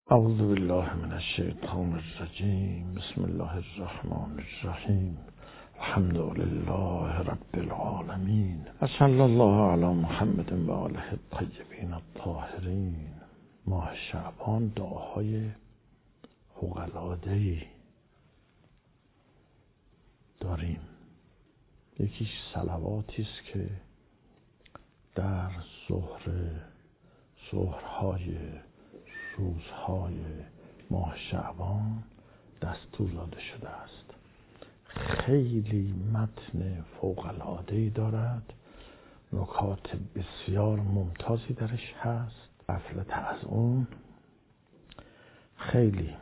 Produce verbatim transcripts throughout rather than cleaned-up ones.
اعوذ بالله من الشیطان الرجیم. بسم الله الرحمن الرحیم. الحمد لله رب العالمین و صلی الله علی محمد و آله الطیبین الطاهرین. ماه شعبان دعاهای فوق‌العاده‌ای داریم. یکیش صلواتی است که در ظهر ظهرهای روزهای ماه شعبان دستور داده شده است. خیلی متن فوق‌العاده‌ای دارد، نکات بسیار ممتازی درش هست. غفلت از اون خیلی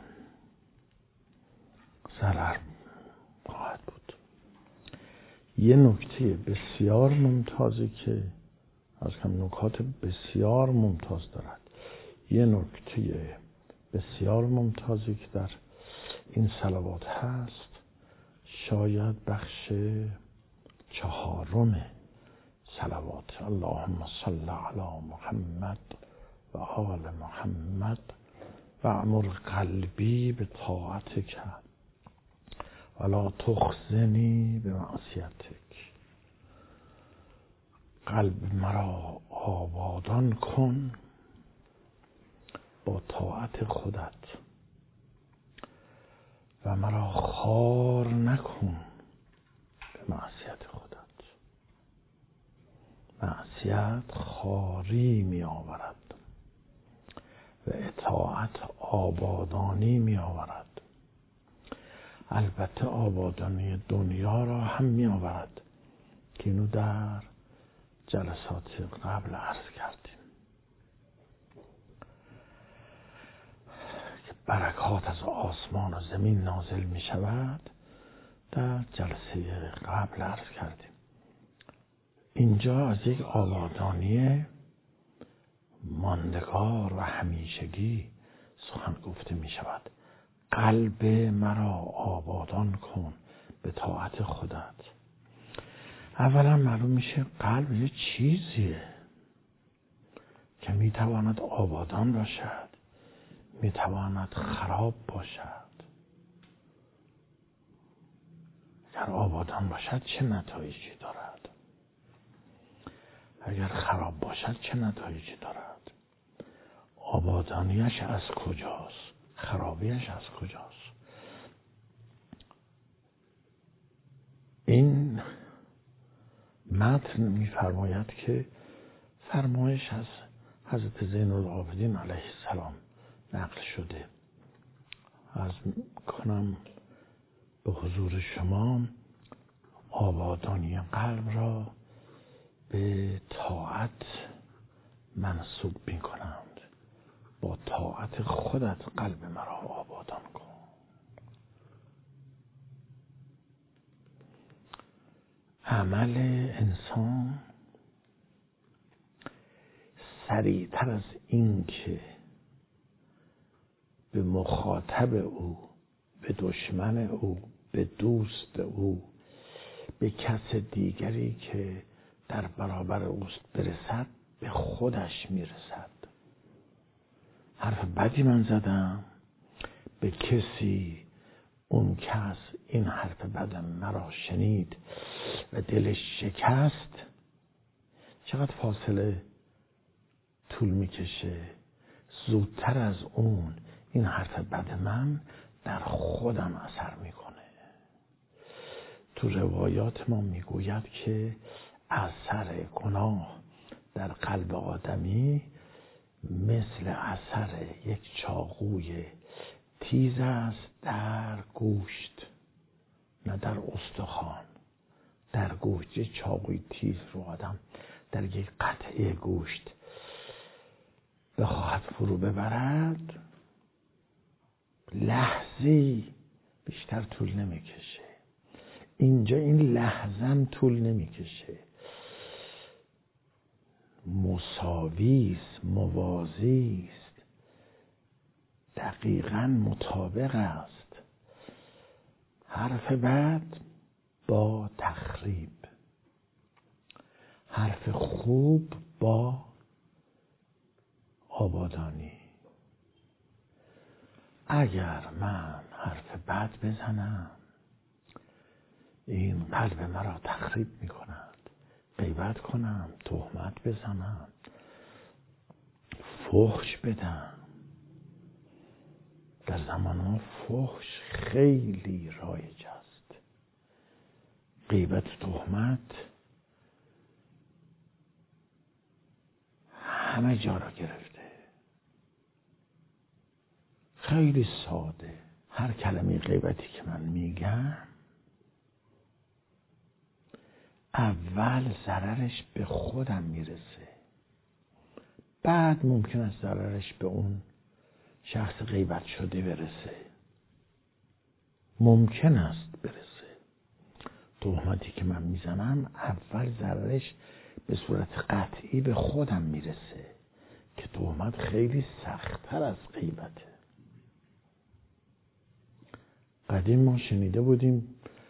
ضرر خواهد بود. یه نکته بسیار ممتازی که از کم نکات بسیار ممتاز دارد، یه نکته بسیار ممتازی که در این صلوات هست، شاید بخش چهارم صلوات. اللهم صل علی محمد و آل محمد و اعمر قلبی به طاعتک ولا تخزنی به معصیتک. قلب مرا آبادان کن با طاعت خودت و مرا خوار نکن به معصیت خودت. معصیت خواری می آورد و اطاعت آبادانی می آورد. البته آبادانی دنیا را هم می آورد که اینو در جلسات قبل عرض کردیم. برکات از آسمان و زمین نازل می شود، در جلسه قبل عرض کردیم. اینجا از یک آبادانی ماندگار و همیشگی سخن گفته می شود. قلب مرا آبادان کن به طاعت خودت. اولا معلوم میشه قلب یه چیزیه که می تواند آبادان باشد، می تواند خراب باشد. اگر آبادان باشد چه نتایجی دارد؟ اگر خراب باشد چه نتایجی دارد؟ آبادانیش از کجاست؟ خرابیش از کجاست؟ این متن می‌فرماید که فرمایش از حضرت زین العابدین علیه السلام نقل شده. عرض کنم به حضور شما آبادانی قلب را به طاعت منسوب می کنند. با طاعت خودت قلب مرا آبادان کن. عمل انسان سریعتر از این که به مخاطب او، به دشمن او، به دوست او، به کس دیگری که در برابر اوست برسد، به خودش میرسد. حرف بدی من زدم به کسی، اون کس این حرف بد مرا شنید و دلش شکست. چقدر فاصله طول میکشه، زودتر از اون این حرف بد من در خودم اثر میکنه. تو روایات ما میگوید که اثر گناه در قلب آدمی مثل اثر یک چاقوی تیز است در گوشت، نه در استخوان. در گوشت یک چاقوی تیز رو آدم در یک قطعه گوشت بخواهد فرو ببرد، لحظه‌ای بیشتر طول نمیکشه. اینجا این لحظه طول نمیکشه، مساوی است، موازی است، دقیقاً مطابق است. حرف بد با تخریب، حرف خوب با آبادانی. اگر من حرف بد بزنم این قلب مرا تخریب می کند، غیبت کنم، تهمت بزنم، فحش بدم. در زمان ما فحش خیلی رایج است. غیبت و تهمت همه جا را گرفته. خیلی ساده. هر کلمه غیبتی که من میگم اول ضررش به خودم میرسه، بعد ممکن است ضررش به اون شخص غیبت شده برسه. ممکن است برسه. تهمتی که من میزنم اول ضررش به صورت قطعی به خودم میرسه که تهمت خیلی سخت‌تر از غیبته. قدیم ما شنیده بودیم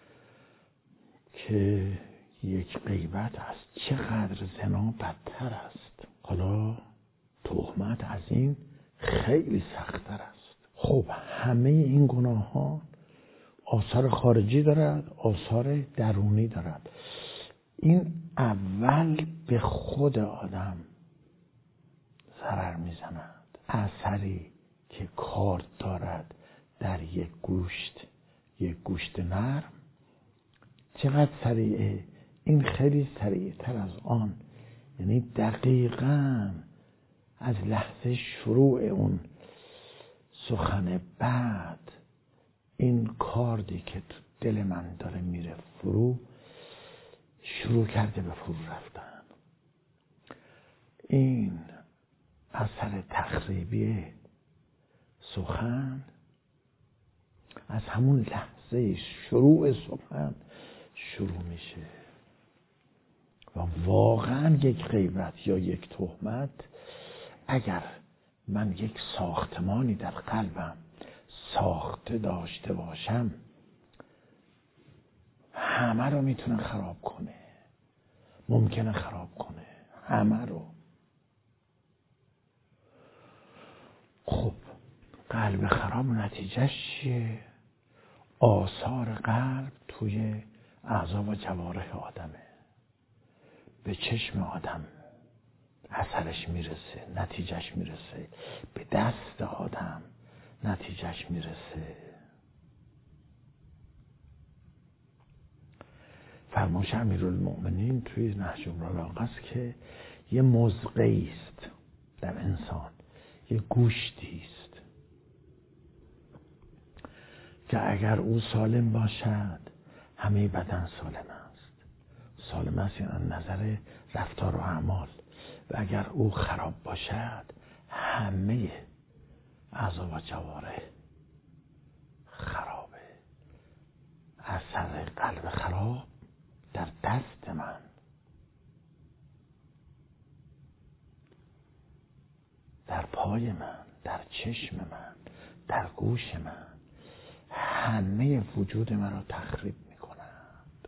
که یک غیبت از چقدر زنا بدتر است. حالا تهمت از این خیلی سخت‌تر است. خب همه این گناه ها آثار خارجی دارد، آثار درونی دارد. این اول به خود آدم ضرر میزند. اثری که کار دارد در یک گوشت، یک گوشت نرم، چقدر سریعه؟ این خیلی سریعتر از آن. یعنی دقیقاً از لحظه شروع اون سخن بعد این کاردی که تو دل من داره میره فرو، شروع کرده به فرو رفتن. این اثر تخریبی سخن از همون لحظه شروع سخن شروع میشه و واقعا یک غیبت یا یک تهمت، اگر من یک ساختمانی در قلبم ساخته داشته باشم، همه رو میتونه خراب کنه. ممکنه خراب کنه همه رو. خب قلب خراب نتیجهش چیه؟ آثار قلب توی اعضا و جوارح آدمه. به چشم آدم اثرش میرسه، نتیجهش میرسه. به دست آدم نتیجهش میرسه. فرمایش امیرالمؤمنین توی نهج البلاغه است که یه مضغه‌ای است در انسان، یه گوشتی است که اگر او سالم باشد همه بدن سالم است. سالم است یعنی از نظر رفتار و اعمال. و اگر او خراب باشد همه اعضا و جوارح خرابه. اثر قلب خراب در دست من، در پای من، در چشم من، در گوش من، همه وجود من را تخریب می کنند.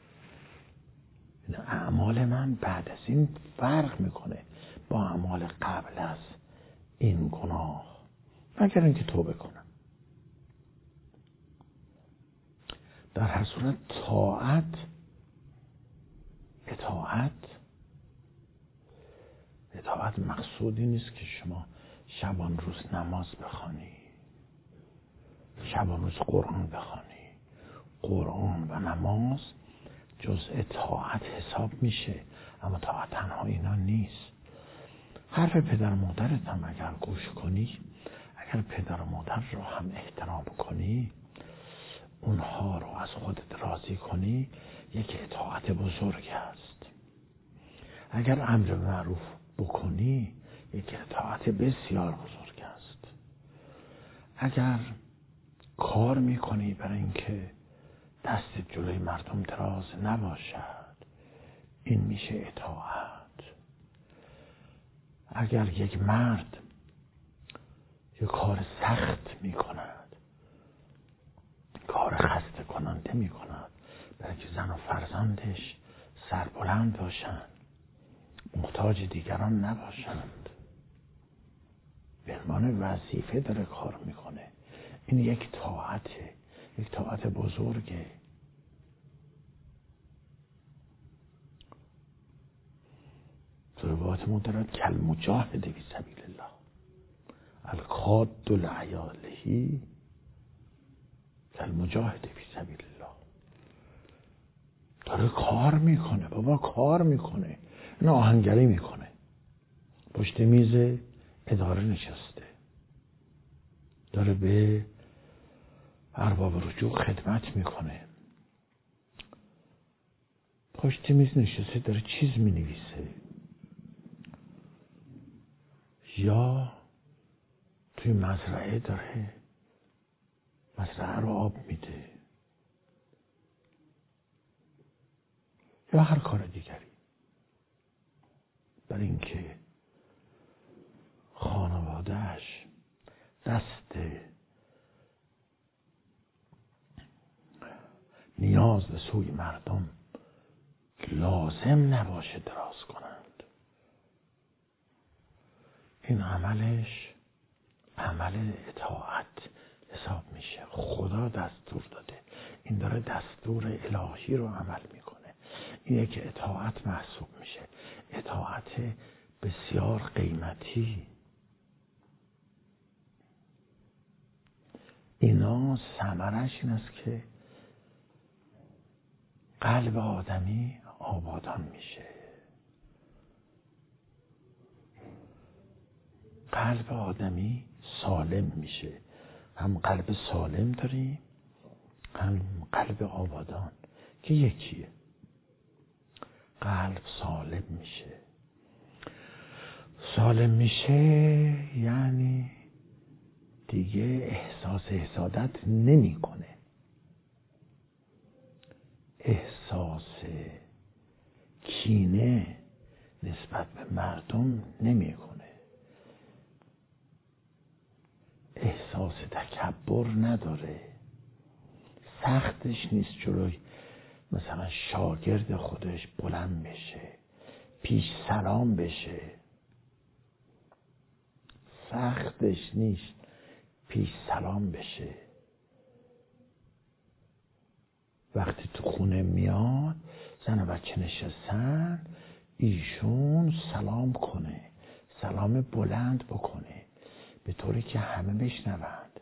اعمال من بعد از این فرق میکنه با اعمال قبل از این گناه، مگر اینکه توبه کنم. در هر صورت طاعت، اطاعت اطاعت مقصودی نیست که شما شبان روز نماز بخوانی، شبان روز قرآن بخوانی. قرآن و نماز جزء طاعت حساب میشه، اما طاعت تنها اینا نیست. حرف پدر و مادرت هم اگر گوش کنی، اگر پدر و مادر رو هم احترام کنی، اونها رو از خودت راضی کنی، یک اطاعت بزرگ است. اگر امر معروف بکنی، یک اطاعت بسیار بزرگ است. اگر کار میکنی برای اینکه دست جلوی مردم دراز نباشد، این میشه اطاعت. اگر یک مرد یک کار سخت میکند، کار خسته کننده میکند برای که زن و فرزندش سربلند باشند، محتاج دیگران نباشند، به عنوان وظیفه داره کار میکنه، این یک طاعته، یک طاعت بزرگه. تو روایت مدرد کل مجاهد فی سبیل الله القاد لعیاله کل مجاهد فی سبیل الله. داره کار میکنه بابا، کار میکنه، این آهنگری میکنه، پشت میز اداره نشسته، داره به ارباب رجوع خدمت میکنه، پشت میز نشسته داره چیز مینویسه، یا توی مزرعه داره مزرعه رو آب میده، یا هر کار دیگری، برای اینکه خانوادهش دست نیاز به سوی مردم لازم نباشه دراز کنند. این عملش عمل اطاعت حساب میشه. خدا دستور داده، این داره دستور الهی رو عمل میکنه. این یک اطاعت محسوب میشه، اطاعت بسیار قیمتی. اینا ثمرش این است که قلب آدمی آبادان میشه. قلب آدمی سالم میشه. هم قلب سالم داریم، هم قلب آبادان که یکیه. قلب سالم میشه. سالم میشه یعنی دیگه احساس حسادت نمیکنه، احساس کینه نسبت به مردم نمیکنه، احساس تکبر نداره، سختش نیست جلوی مثلا شاگرد خودش بلند بشه، پیش سلام بشه، سختش نیست پیش سلام بشه. وقتی تو خونه میاد زن و بچه نشستن، ایشون سلام کنه، سلام بلند بکنه به طوری که همه بشنوند،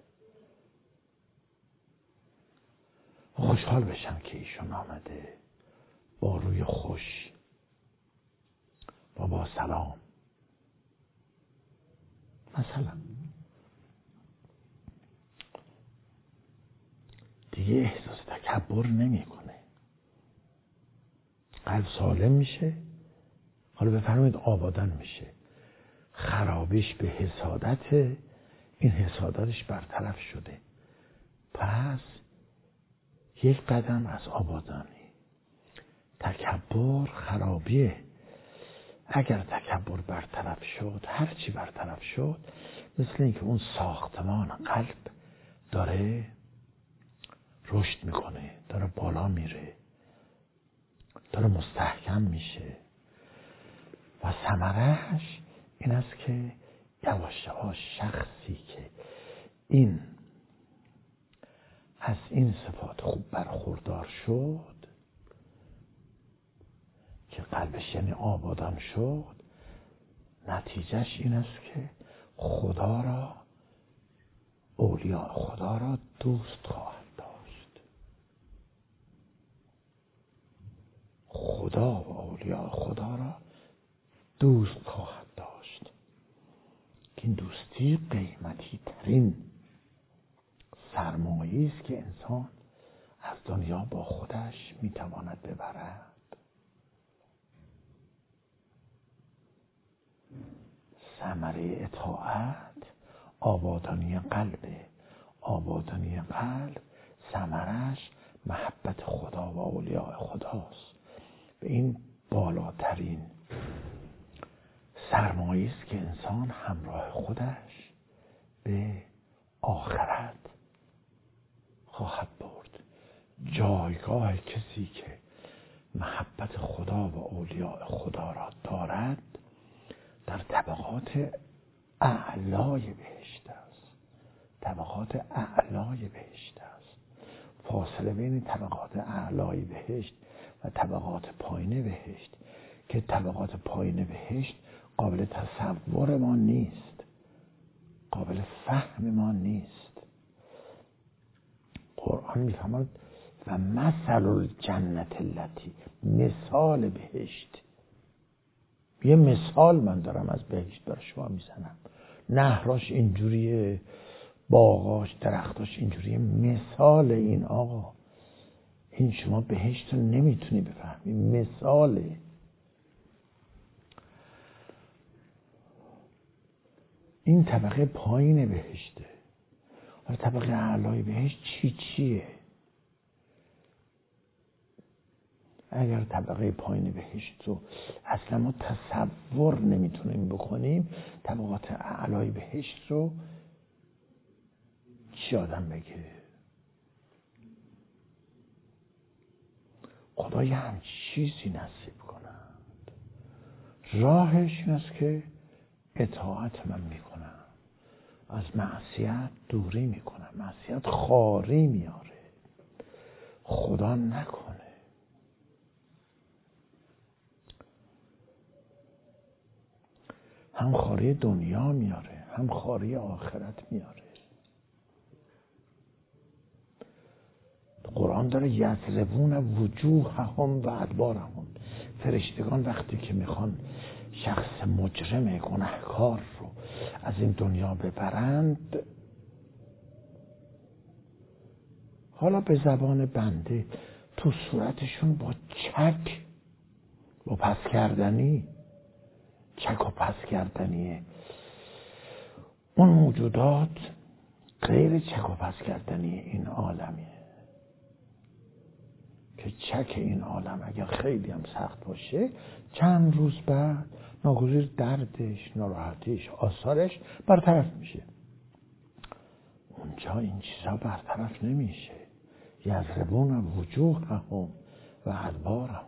خوشحال بشن که ایشون آمده، با روی خوش و با سلام. مثلا دیگه احساس تکبر نمیکنه، قلب سالم میشه. حالا بفرمایید آبادان میشه. خرابیش به حسادت، این حسادتش برطرف شده، پس یک قدم از آبادانی. تکبر خرابیه. اگر تکبر برطرف شد، هر چی برطرف شد، مثل اینکه اون ساختمان قلب داره رشد میکنه، داره بالا میره، داره مستحکم میشه و ثمرش این است که یواش یواش شخصی که این از این صفات خوب برخوردار شد، که قلبش یعنی آبادان شد، نتیجهش این است که خدا را، اولیاء خدا را دوست خواهد داشت. خدا و اولیاء خدا را دوست خواهد داشت که این دوستی قیمتی ترین سرمایه‌ای است که انسان از دنیا با خودش میتواند ببرد. ثمره اطاعت آبادانی قلب، آبادانی قلب ثمرش محبت خدا و اولیاء خداست. به این بالاترین سرمایه است که انسان همراه خودش به آخرت خواهد برد. جایگاه کسی که محبت خدا و اولیاء خدا را دارد در طبقات اعلای بهشت است، طبقات اعلای بهشت است. فاصله بین طبقات اعلای بهشت و طبقات پایین بهشت که طبقات پایین بهشت قابل تصور ما نیست، قابل فهم ما نیست. قرآن میفرماید و مثل الجنت التی، مثال بهشت. یه مثال من دارم از بهشت برای شما میزنم، نهراش اینجوریه، باغاش، درختاش اینجوریه. مثال این آقا، این شما بهشت رو نمیتونی بفهمی، مثاله. این طبقه پایین بهشته. حالا طبقه اعلای بهشت چی چیه؟ اگر طبقه پایین بهشت رو اصلا ما تصور نمیتونیم بکنیم، طبقات اعلای بهشت رو چی آدم بگه؟ خدای هم چیزی نصیب کنند. راهش این است که اطاعت من میکنم، از معصیت دوری میکنم. معصیت خاری میاره، خدا نکنه. هم خاری دنیا میاره، هم خاری آخرت میاره. قرآن داره یضربون وجوههم و ادبارهم. فرشتگان وقتی که میخوان شخص مجرم گناهکار رو از این دنیا ببرند، حالا به زبان بنده تو صورتشون با چک، با پس کردنی، چک و پس کردنیه. اون موجودات غیر چک و پس کردنی این عالمیه که چک این عالم اگر خیلی هم سخت باشه، چند روز بعد ناگزیر دردش، ناراحتیش، آثارش برطرف میشه. اونجا این چیزا برطرف نمیشه. یضربون وجوههم و ادبارهم.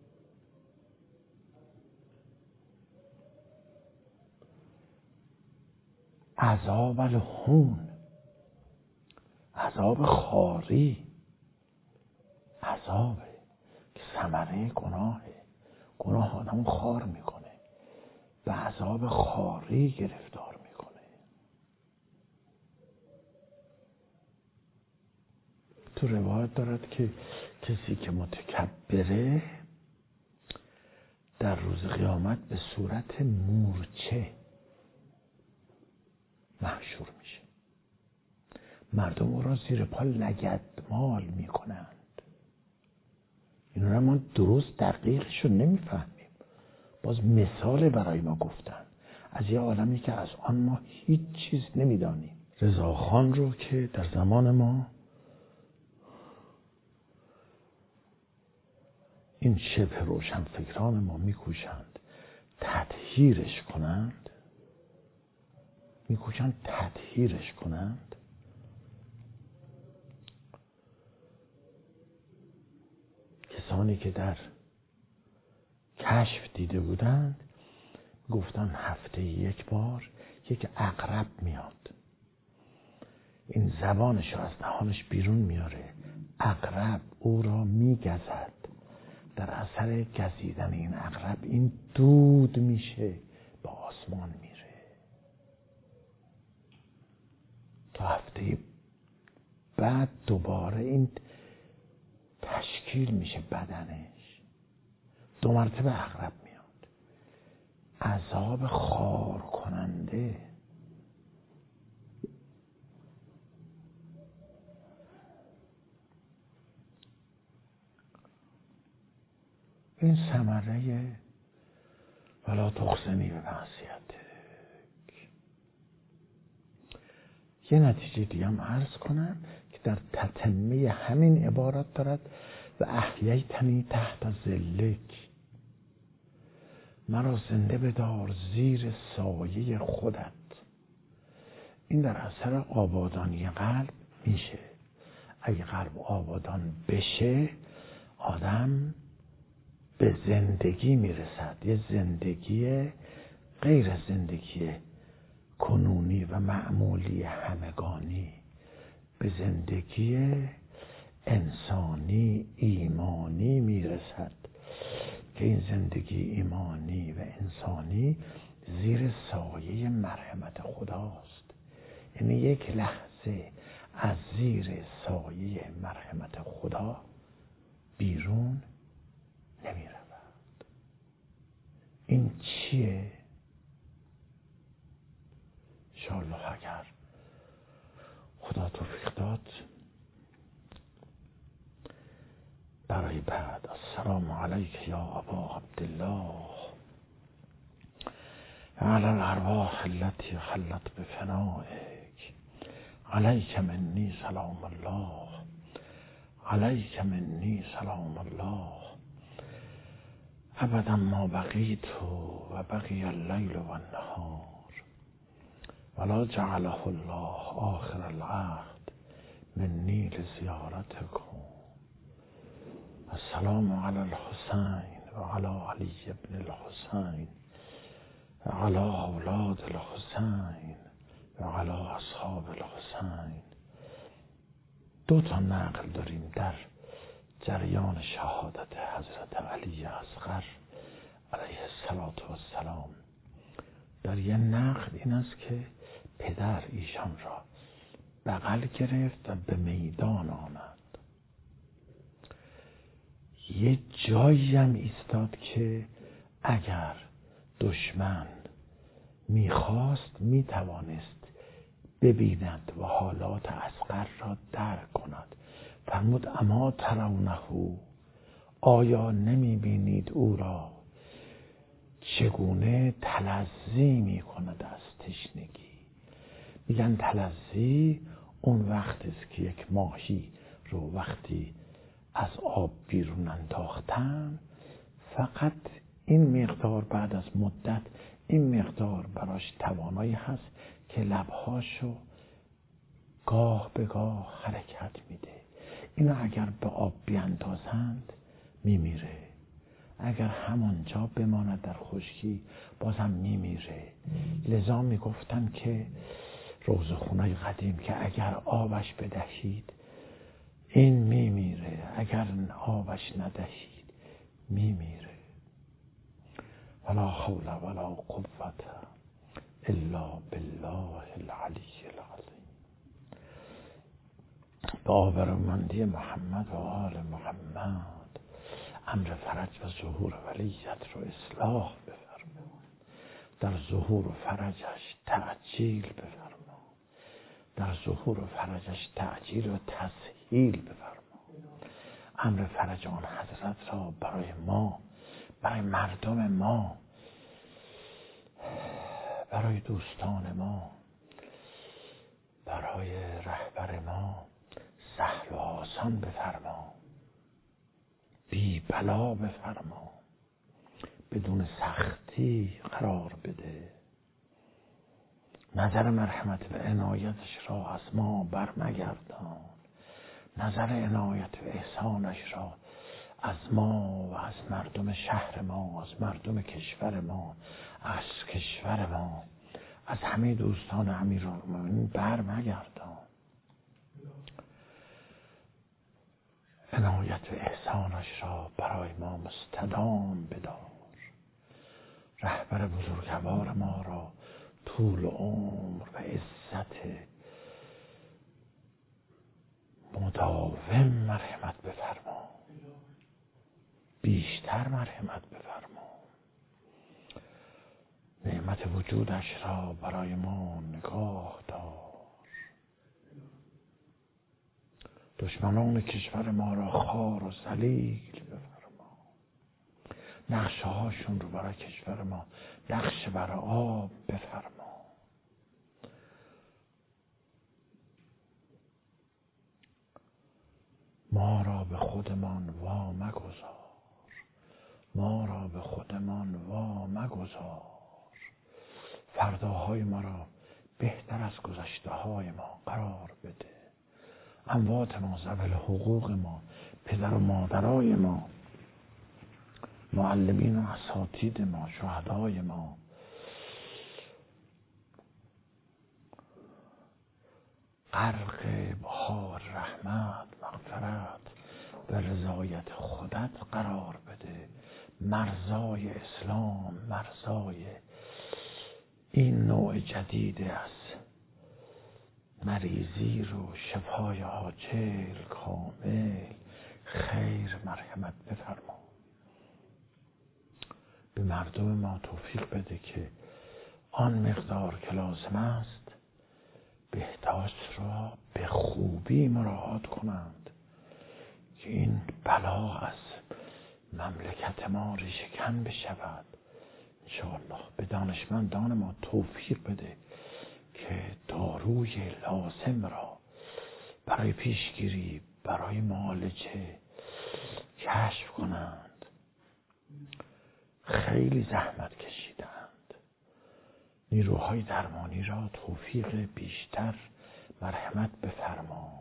عذاب الهون، عذاب خاری، عذابه که ثمره گناهه. گناه آدم خار میکنه، به عذاب خاری گرفتار میکنه. تو روایت دارد که کسی که متکبره در روز قیامت به صورت مورچه محشور میشه. مردم او را زیر پا لگدمال میکنند. اینا رو ما درست دقیقش رو نمیفهمیم. باز مثال برای ما گفتن از یه عالمی که از آن ما هیچ چیز نمیدانیم. رضاخان رو که در زمان ما این شبه روشنفکران ما میکوشند تطهیرش کنند، میکوشند تطهیرش کنند. کسانی که در کشف دیده بودند گفتن هفته یک بار یک عقرب میاد، این زبانش رو از دهانش بیرون میاره، عقرب او را میگزد. در اثر گزیدن این عقرب این دود میشه، به آسمان میره. تا هفته بعد دوباره این تشکیل میشه بدنش، دو مرتبه عقرب میاد. عذاب خار کننده. این ثمره ولا تخزنی به معصیتک. یه نتیجه دیگه هم عرض کنم که در تتمه همین عبارت دارد و احییتنی تحت ظلک، مرا زنده بدار زیر سایه خودت. این در اثر آبادانی قلب میشه. اگه قلب آبادان بشه آدم به زندگی میرسد، یه زندگی غیر از زندگی کنونی و معمولی همگانی به زندگی انسانی ایمانی میرسد که این زندگی ایمانی و انسانی زیر سایه مرحمت خداست. یعنی یک لحظه از زیر سایه مرحمت خدا بیرون نمی رود. این چیه؟ انشاءالله اگر خدا توفیق داد برای بعد. السلام علیک یا ابا عبدالله علی الارواح التي حلت بفنائک، علیک منی سلام الله، علیک منی سلام الله، ابدا ما بقیت و بقی اللیل و النهار، ولا جعله الله آخر العهد منی لزیارتکم. السلام علی الحسین و علی علی ابن الحسین و علی اولاد الحسین و علی اصحاب الحسین. دو تا نقل داریم در جریان شهادت حضرت علی اصغر علیه السلام. در یه نقل این است که پدر ایشان را بغل گرفت و به میدان آمد. یه جایی هم ایستاد که اگر دشمن میخواست میتوانست ببیند و حالات اصغر را درک کند. فرمود اما ترونه، آیا نمیبینید او را چگونه تلظی میکند از تشنگی؟ میگن تلظی اون وقت است که یک ماهی رو وقتی از آب بیرون انداختن، فقط این مقدار بعد از مدت این مقدار براش توانایی هست که لبهاشو گاه به گاه حرکت میده. اینو اگر به آب بیاندازند میمیره، اگر همانجا بماند در خشکی بازم میمیره. لذا میگفتن که روزخونه‌ی قدیم که اگر آبش بدهید این میمیره، اگر آبش ندهید میمیره. ولا حول ولا قوة الا بالله العلی العظیم. به آبرومندی محمد و آل محمد امر فرج و ظهور ولیت رو اصلاح بفرما، در ظهور و فرجش تعجیل بفرما، در ظهور و فرجش تعجیل و تسهیل بفرما. امر فرج آن حضرت را برای ما، برای مردم ما، برای دوستان ما، برای رهبر ما سهل و آسان بفرما، بی بلا بفرما، بدون سختی قرار بده. نظر مرحمت و عنایتش را از ما برمگردان، نظر عنایت و احسانش را از ما و از مردم شهر ما، از مردم کشور ما، از کشور ما، از همه دوستان امیرالمومنین برمگردان. عنایت و احسانش را برای ما مستدام بدار. رهبر بزرگوار ما را طول عمر و عزت مداوم مرحمت بفرما، بیشتر مرحمت بفرما. نعمت وجودش را برای ما نگاه دار. دشمنان کشور ما را خوار و ذلیل بفرما. نقشه هاشون رو برای کشور ما نقشه بر آب بفرما. ما را به خودمان وا مگذار، ما را به خودمان وا مگذار. فرداهای ما را بهتر از گذشته های ما قرار بده. اموات ما، ذوی حقوق ما، پدر و مادرای ما، معلمین و اساتید ما، شهدای ما، غرق بحار رحمت مغفرت به رضایت خودت قرار بده. مرزای اسلام، مرزای این نوع جدید از مریضی رو شفای عاجل کامل خیر مرحمت بفرما. به مردم ما توفیق بده که آن مقدار که لازم است بهداشت را به خوبی مراعات کنند که این بلا از مملکت ما ریشه کن بشود. انشاءالله به دانشمندان ما توفیق بده که داروی لازم را برای پیشگیری، برای معالجه کشف کنند. خیلی زحمت کشیدند. نیروهای درمانی را توفیق بیشتر مرحمت بفرما.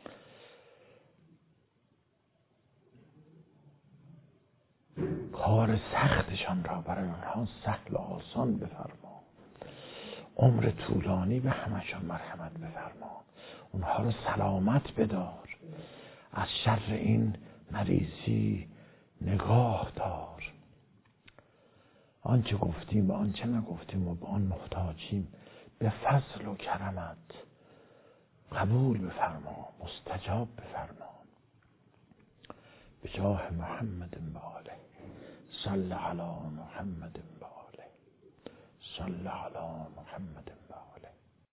کار سختشان را برای آنها سهل و آسان بفرما. عمر طولانی به همشان مرحمت بفرما. اونها را سلامت بدار. از شر این مریضی نگاه دار. آنچه گفتیم و آنچه نگفتیم و به آن محتاجیم به فضل و کرمت قبول بفرما، مستجاب بفرما. به جاه محمد و آله صل علی محمد و آله صل علی محمد